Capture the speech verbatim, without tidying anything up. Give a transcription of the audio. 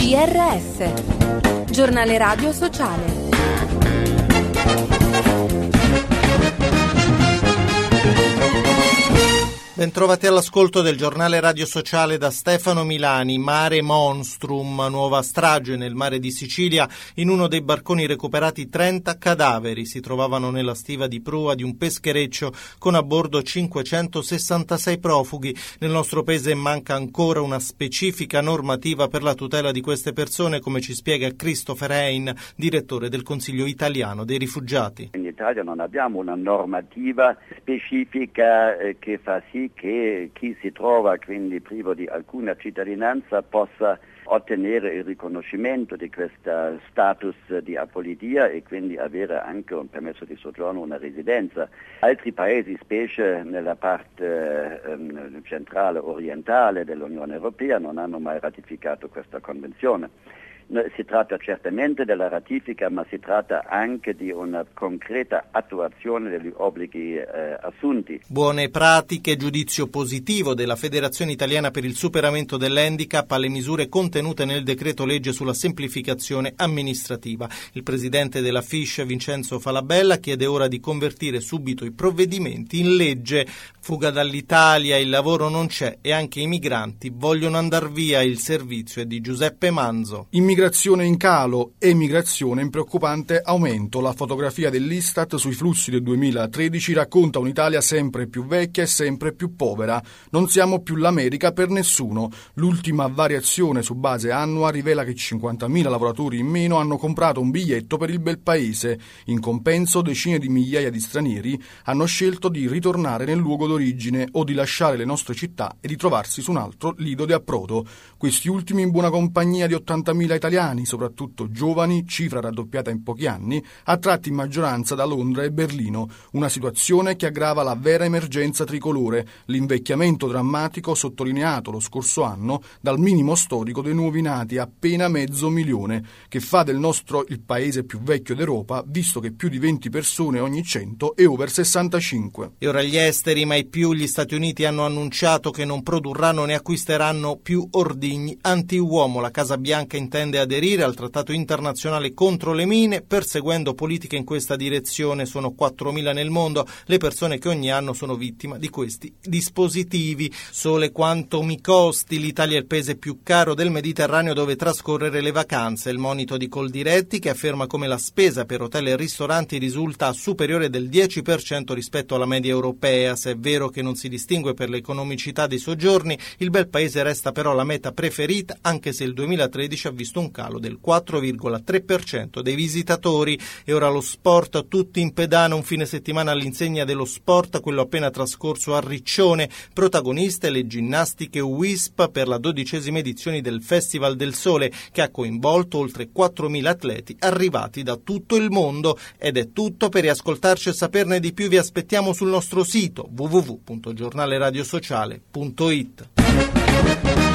G R S, giornale radio sociale. Bentrovati all'ascolto del giornale radio sociale da Stefano Milani. Mare Monstrum, nuova strage nel mare di Sicilia. In uno dei barconi recuperati trenta cadaveri. Si trovavano nella stiva di prua di un peschereccio con a bordo cinquecentosessantasei profughi. Nel nostro paese manca ancora una specifica normativa per la tutela di queste persone, come ci spiega Christopher Hein, direttore del Consiglio italiano dei rifugiati. In Italia non abbiamo una normativa specifica eh, che fa sì che chi si trova quindi privo di alcuna cittadinanza possa ottenere il riconoscimento di questo status di apolidia e quindi avere anche un permesso di soggiorno, una residenza. Altri paesi, specie nella parte eh, centrale orientale dell'Unione Europea, non hanno mai ratificato questa convenzione. Si tratta certamente della ratifica, ma si tratta anche di una concreta attuazione degli obblighi eh, assunti. Buone pratiche, giudizio positivo della Federazione Italiana per il Superamento dell'Handicap alle misure contenute nel decreto legge sulla semplificazione amministrativa. Il presidente della F I S C, Vincenzo Falabella, chiede ora di convertire subito i provvedimenti in legge. Fuga dall'Italia, il lavoro non c'è e anche i migranti vogliono andar via. Il servizio è di Giuseppe Manzo. Immigrazione in calo, emigrazione in preoccupante aumento. La fotografia dell'Istat sui flussi del duemilatredici racconta un'Italia sempre più vecchia e sempre più povera. Non siamo più l'America per nessuno. L'ultima variazione su base annua rivela che cinquantamila lavoratori in meno hanno comprato un biglietto per il bel paese. In compenso, decine di migliaia di stranieri hanno scelto di ritornare nel luogo d'origine o di lasciare le nostre città e di trovarsi su un altro lido di approdo. Questi ultimi in buona compagnia di ottantamila italiani, soprattutto giovani, cifra raddoppiata in pochi anni, attratti in maggioranza da Londra e Berlino, una situazione che aggrava la vera emergenza tricolore, l'invecchiamento drammatico sottolineato lo scorso anno dal minimo storico dei nuovi nati, appena mezzo milione, che fa del nostro il paese più vecchio d'Europa, visto che più di venti persone ogni cento è over sessantacinque. E ora gli esteri, mai più. Gli Stati Uniti hanno annunciato che non produrranno né acquisteranno più ordigni anti-uomo. La Casa Bianca intende aderire al trattato internazionale contro le mine, perseguendo politiche in questa direzione. Sono quattromila nel mondo le persone che ogni anno sono vittima di questi dispositivi. Sole quanto mi costi, l'Italia è il paese più caro del Mediterraneo dove trascorrere le vacanze. Il monito di Coldiretti, che afferma come la spesa per hotel e ristoranti risulta superiore del dieci per cento rispetto alla media europea. Se è vero che non si distingue per l'economicità dei soggiorni, il bel paese resta però la meta preferita, anche se il duemilatredici ha visto un calo del quattro virgola tre per cento dei visitatori. E ora lo sport, tutti in pedana, un fine settimana all'insegna dello sport, quello appena trascorso a Riccione. Protagoniste le ginnastiche W I S P per la dodicesima edizione del Festival del Sole, che ha coinvolto oltre quattromila atleti arrivati da tutto il mondo. Ed è tutto. Per riascoltarci e saperne di più vi aspettiamo sul nostro sito w w w punto giornale radio sociale punto it.